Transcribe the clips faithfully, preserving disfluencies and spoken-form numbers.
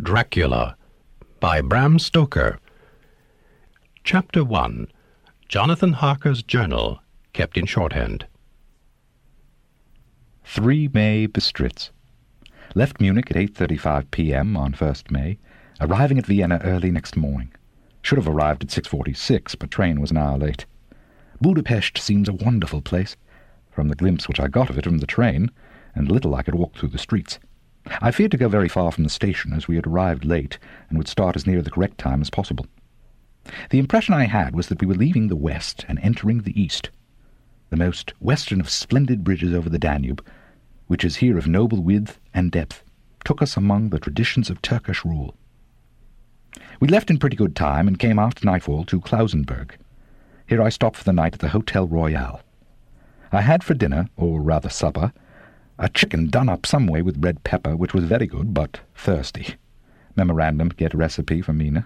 Dracula by Bram Stoker. Chapter one. Jonathan Harker's Journal, kept in shorthand. three May Bistritz. Left Munich at eight thirty-five p m on first May, arriving at Vienna early next morning. Should have arrived at six forty-six, but train was an hour late. Budapest seems a wonderful place, from the glimpse which I got of it from the train, and little I could walk through the streets. I feared to go very far from the station, as we had arrived late, and would start as near the correct time as possible. The impression I had was that we were leaving the west and entering the east. The most western of splendid bridges over the Danube, which is here of noble width and depth, took us among the traditions of Turkish rule. We left in pretty good time, and came after nightfall to Klausenberg. Here I stopped for the night at the Hotel Royal. I had for dinner, or rather supper, a chicken done up some way with red pepper, which was very good, but thirsty. Memorandum, get recipe for Mina.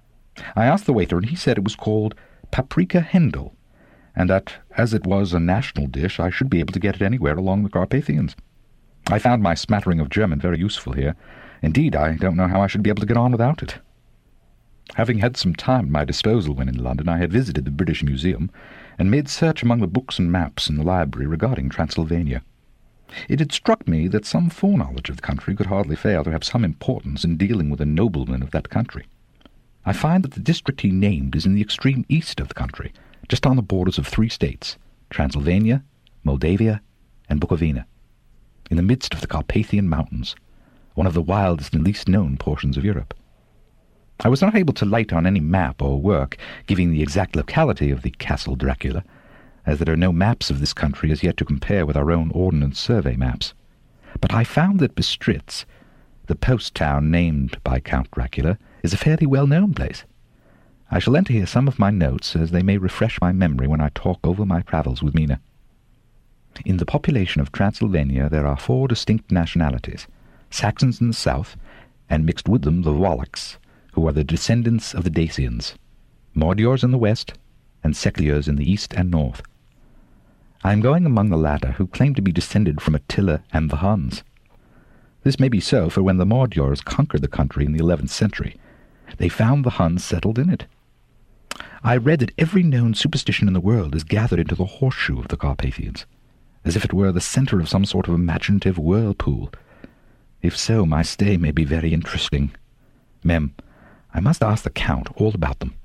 I asked the waiter, and he said it was called paprika Hendel, and that, as it was a national dish, I should be able to get it anywhere along the Carpathians. I found my smattering of German very useful here. Indeed, I don't know how I should be able to get on without it. Having had some time at my disposal when in London, I had visited the British Museum, and made search among the books and maps in the library regarding Transylvania. It had struck me that some foreknowledge of the country could hardly fail to have some importance in dealing with a nobleman of that country. I find that the district he named is in the extreme east of the country, just on the borders of three states, Transylvania, Moldavia, and Bukovina, in the midst of the Carpathian Mountains, one of the wildest and least known portions of Europe. I was not able to light on any map or work giving the exact locality of the Castle Dracula, as there are no maps of this country as yet to compare with our own Ordnance Survey maps. But I found that Bistritz, the post town named by Count Dracula, is a fairly well-known place. I shall enter here some of my notes, as they may refresh my memory when I talk over my travels with Mina. In the population of Transylvania there are four distinct nationalities: Saxons in the south, and mixed with them the Wallachs, who are the descendants of the Dacians, Magyars in the west, and Secliers in the east and north. I am going among the latter, who claim to be descended from Attila and the Huns. This may be so, for when the Magyars conquered the country in the eleventh century, they found the Huns settled in it. I read that every known superstition in the world is gathered into the horseshoe of the Carpathians, as if it were the centre of some sort of imaginative whirlpool. If so, my stay may be very interesting. Mem, I must ask the Count all about them.